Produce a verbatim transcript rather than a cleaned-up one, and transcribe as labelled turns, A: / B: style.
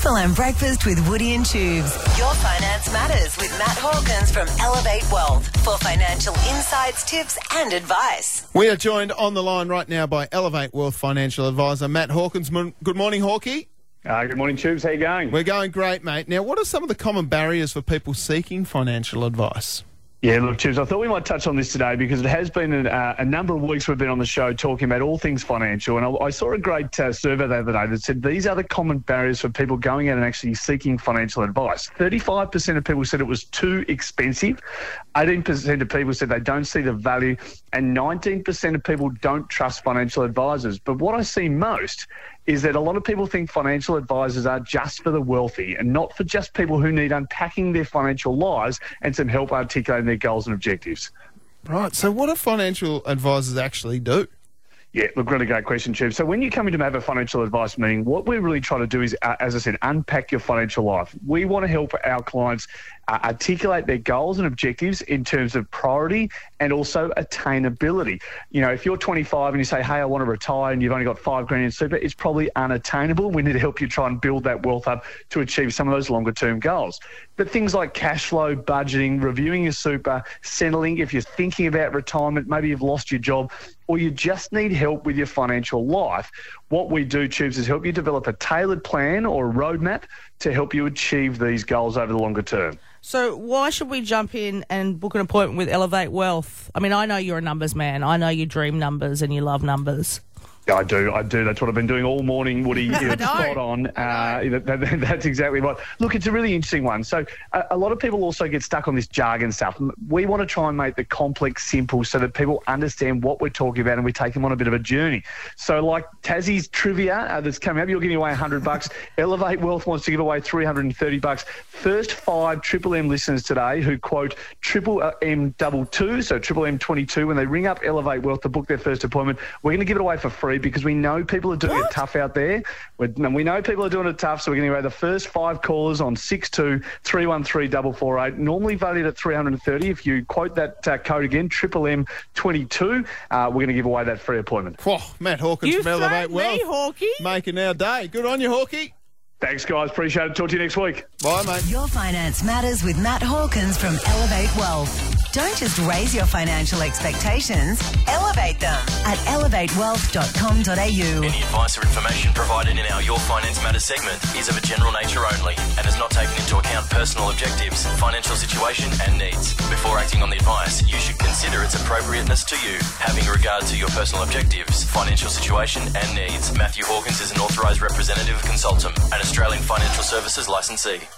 A: Triple M Breakfast with Woody and Tubes. Your Finance Matters with Matt Hawkins from Elevate Wealth for financial insights, tips and advice.
B: We are joined on the line right now by Elevate Wealth financial advisor Matt Hawkins. Good morning, Hawkie.
C: Uh, good morning, Tubes. How you going?
B: We're going great, mate. Now, what are some of the common barriers for people seeking financial advice?
C: Yeah, look, Tubes, I thought we might touch on this today because it has been a, uh, a number of weeks we've been on the show talking about all things financial. And I, I saw a great uh, survey the other day that said these are the common barriers for people going out and actually seeking financial advice. thirty-five percent of people said it was too expensive. eighteen percent of people said they don't see the value. And nineteen percent of people don't trust financial advisors. But what I see most is that a lot of people think financial advisors are just for the wealthy and not for just people who need unpacking their financial lives and some help articulating their goals and objectives.
B: Right. So what do financial advisors actually do?
C: Yeah, look, really great question, Chief. So when you come in to have a financial advice meeting, what we're really trying to do is, uh, as I said, unpack your financial life. We want to help our clients uh, articulate their goals and objectives in terms of priority and also attainability. You know, if you're twenty-five and you say, hey, I want to retire and you've only got five grand in super, it's probably unattainable. We need to help you try and build that wealth up to achieve some of those longer term goals. But things like cash flow, budgeting, reviewing your super, settling, if you're thinking about retirement, maybe you've lost your job, or you just need help with your financial life, what we do, Tubes, is help you develop a tailored plan or a roadmap to help you achieve these goals over the longer term.
D: So why should we jump in and book an appointment with Elevate Wealth? I mean, I know you're a numbers man. I know you dream numbers and you love numbers.
C: Yeah, I do. I do. That's what I've been doing all morning, Woody. It's spot on. Uh, that, that, that's exactly right. Look, it's a really interesting one. So a, a lot of people also get stuck on this jargon stuff. We want to try and make the complex simple so that people understand what we're talking about and we take them on a bit of a journey. So like Tassie's trivia uh, that's coming up, you're giving away one hundred bucks. Elevate Wealth wants to give away three hundred thirty bucks. First five Triple M listeners today who quote Triple M double two, so Triple M twenty-two, when they ring up Elevate Wealth to book their first appointment, we're going to give it away for free, because we know people are doing what? it tough out there. We're, we know people are doing it tough, so we're going to give away the first five callers on six two three one three four four eight, normally valued at three hundred thirty. If you quote that uh, code again, Triple M twenty-two, uh, we're going to give away that free appointment.
B: Whoa, Matt Hawkins
D: you
B: from Elevate Wealth.
D: Hawkie.
B: Making our day. Good on you, Hawkie.
C: Thanks, guys. Appreciate it. Talk to you next week.
B: Bye, mate.
A: Your Finance Matters with Matt Hawkins from Elevate Wealth. Don't just raise your financial expectations, elevate them at elevate wealth dot com dot a u.
E: Any advice or information provided in our Your Finance Matters segment is of a general nature only and has not taken into account personal objectives, financial situation and needs. Before acting on the advice, you should consider its appropriateness to you, having regard to your personal objectives, financial situation and needs. Matthew Hawkins is an authorised representative consultant, an Australian Financial Services licensee.